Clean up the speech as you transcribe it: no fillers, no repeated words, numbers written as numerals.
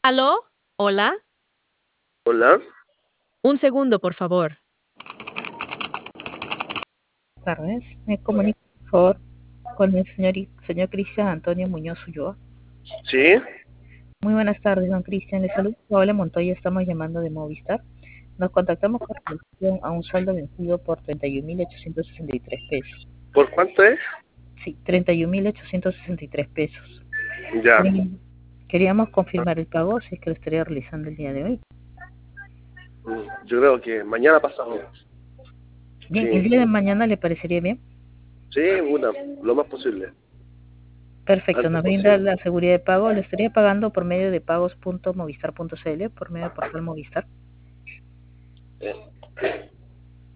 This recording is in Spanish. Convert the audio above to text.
¿Aló? ¿Hola? Hola, Un segundo, por favor. Tardes. Me comunico, por favor, con el señor Cristian Antonio Muñoz Ulloa. sí, Muy buenas tardes, don Cristian. Le saludo. Hola Montoya, estamos llamando de Movistar. Nos contactamos con relación a un saldo vencido por 31.863 pesos. ¿por cuánto es? Sí, 31.863 pesos. Ya, Queríamos confirmar el pago, si es que lo estaría realizando el día de hoy. yo creo que mañana pasado. Bien, ¿el Sí, día de mañana le parecería bien? sí, lo más posible, Perfecto, antes nos brinda posible. la seguridad de pago. Le estaría pagando por medio de pagos.movistar.cl, por medio del portal Movistar. Eh,